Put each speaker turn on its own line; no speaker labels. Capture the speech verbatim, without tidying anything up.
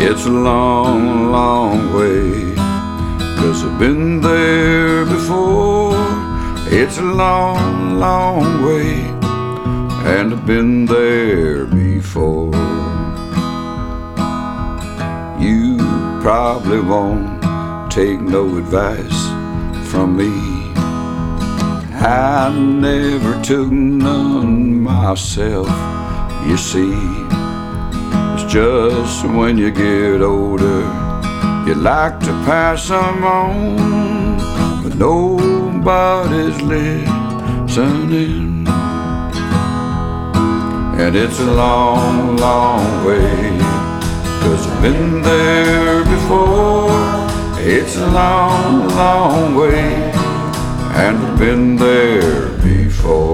It's a long, long way, 'cause I've been there before. It's a long, long way, and I've been there before. You probably won't take no advice from me. I never took none myself, you see. It's just when you get older, you like to pass them on, but nobody's listening. And it's a long, long way, 'cause I've been there before. It's a long, long way, and I've been there before.